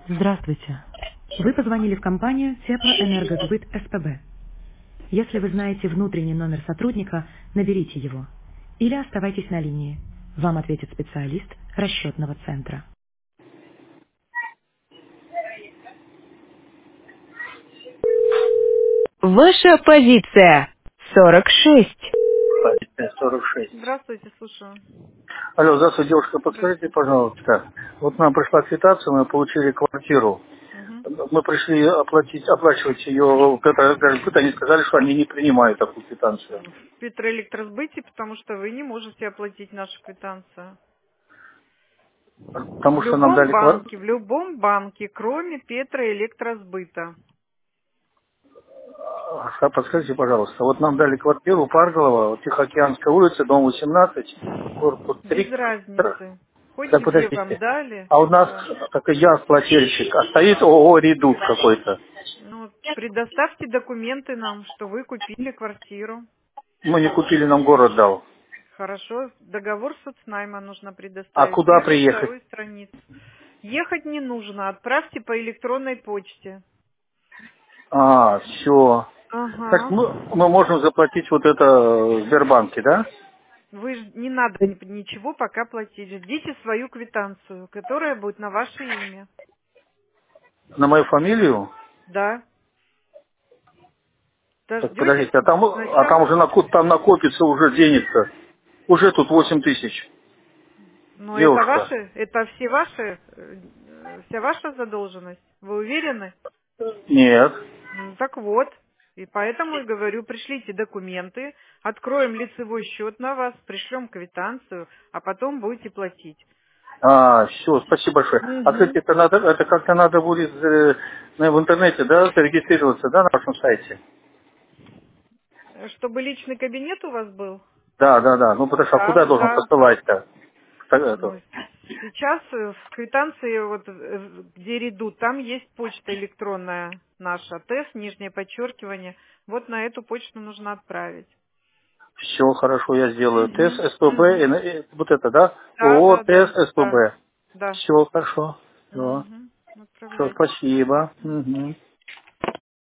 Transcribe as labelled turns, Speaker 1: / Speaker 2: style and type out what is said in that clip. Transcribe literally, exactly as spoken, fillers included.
Speaker 1: Здравствуйте. Вы позвонили в компанию Теплоэнергосбыт СПБ. Если вы знаете внутренний номер сотрудника, наберите его. Или оставайтесь на линии. Вам ответит специалист расчетного центра. Ваша позиция сорок шесть.
Speaker 2: сорок шесть.
Speaker 1: Здравствуйте, слушаю.
Speaker 2: Алло, здравствуйте, девушка, подскажите,
Speaker 1: Здравствуйте.
Speaker 2: пожалуйста, вот нам пришла квитанция, мы получили квартиру.
Speaker 1: Мгм.
Speaker 2: Мы пришли оплатить, оплачивать ее, когда они сказали, что они не принимают такую квитанцию.
Speaker 1: В Петроэлектросбыте, потому что вы не можете оплатить нашу квитанцию. В
Speaker 2: Потому что нам
Speaker 1: любом
Speaker 2: дали квартиру.
Speaker 1: банке, в любом банке, кроме Петроэлектросбыта.
Speaker 2: Подскажите, пожалуйста, вот нам дали квартиру Парголова, Тихоокеанская улица, дом восемнадцать, корпус
Speaker 1: Без
Speaker 2: три.
Speaker 1: разницы. Хоть
Speaker 2: Да
Speaker 1: где вам
Speaker 2: подождите.
Speaker 1: дали,
Speaker 2: А у нас,
Speaker 1: да.
Speaker 2: как и я, плательщик, а стоит ООО «Редут» какой-то.
Speaker 1: Ну, вот предоставьте документы нам, что вы купили квартиру.
Speaker 2: Мы не купили, нам город дал.
Speaker 1: Хорошо, договор соцнайма нужно
Speaker 2: А
Speaker 1: предоставить.
Speaker 2: куда
Speaker 1: Первую,
Speaker 2: приехать?
Speaker 1: вторую страницу. Ехать не нужно, отправьте по электронной почте.
Speaker 2: А, все. Так
Speaker 1: Ага.
Speaker 2: мы, мы можем заплатить вот это в Сбербанке, да?
Speaker 1: Вы ж не надо ни- ничего пока платить. Ждите свою квитанцию, которая будет на ваше имя.
Speaker 2: На мою фамилию?
Speaker 1: Да.
Speaker 2: Так,
Speaker 1: Дождетесь
Speaker 2: подождите, а там, а там
Speaker 1: сначала.
Speaker 2: уже нако- там накопится уже денег-то. Уже тут восемь тысяч.
Speaker 1: Но это
Speaker 2: Девушка.
Speaker 1: ваши, это все ваши, э, э, вся ваша задолженность. Вы уверены?
Speaker 2: Нет.
Speaker 1: Ну, так вот. И поэтому и говорю, пришлите документы, откроем лицевой счет на вас, пришлем квитанцию, а потом будете платить.
Speaker 2: А, все, спасибо большое. А кстати,
Speaker 1: Мгм.
Speaker 2: это надо, это как-то надо будет э, на- в интернете, да, зарегистрироваться, да, на вашем сайте?
Speaker 1: Чтобы личный кабинет у вас был?
Speaker 2: Да, да, да. Ну, потому что а куда
Speaker 1: Да,
Speaker 2: я должен
Speaker 1: да.
Speaker 2: посылать-то? Так, это.
Speaker 1: Ну, сейчас э, в квитанции, вот, э, где редут, там есть почта электронная наша, тест, нижнее подчеркивание. Вот на эту почту нужно отправить.
Speaker 2: Все хорошо, я сделаю. Тест,
Speaker 1: Мгм.
Speaker 2: СПБ,
Speaker 1: Мгм.
Speaker 2: э, э, вот это, да?
Speaker 1: Да,
Speaker 2: ООО,
Speaker 1: да,
Speaker 2: тест,
Speaker 1: да, да,
Speaker 2: СПБ.
Speaker 1: да.
Speaker 2: Все хорошо. Все,
Speaker 1: Мгм.
Speaker 2: все,
Speaker 1: Отправляйте.
Speaker 2: спасибо. Мгм.